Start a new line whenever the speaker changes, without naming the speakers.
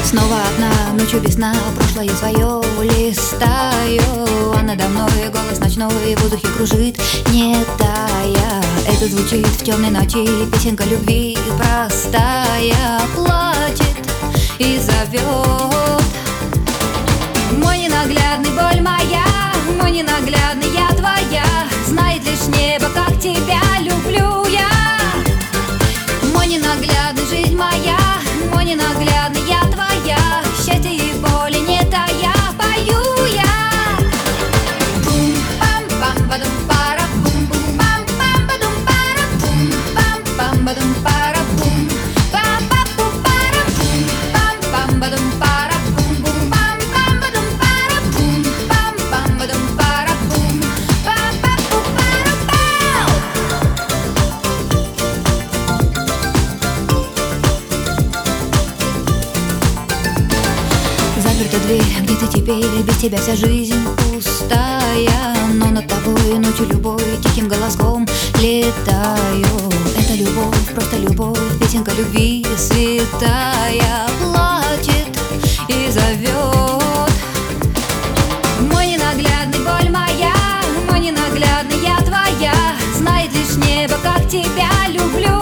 Снова одна, ночью без сна, прошлое свое листаю, а надо мной голос ночной в воздухе кружит, не тая. Это звучит в темной ночи, песенка любви простая, плачет и зовет. Мой ненаглядный, боль моя, мой ненаглядный, я твоя. Знает лишь небо, как тебя люблю я. Мой ненаглядный, жизнь моя, мой ненаглядный, я твоя. Счастье и боли не тая, пою я. Бум-пам-пам-бадум-пара-бум, бум-пам-пам-бадум-пара-бум, пам-пам-бадум-пара-бум, па-па-пу-пара-бум, пам-пам-бадум-пара-бум, бум-пам-пам-бадум-пара-бум, пам-пам-бадум-пара-бум, па-па-пу-пара-пау. Заперта дверь, где ты теперь? Без тебя вся жизнь пустая. Но над тобой ночью любой тихим голоском летаю. Это любовь, просто любовь, песенка любви святая, плачет и зовет. Мой ненаглядный, боль моя, мой ненаглядный, я твоя. Знает лишь небо, как тебя люблю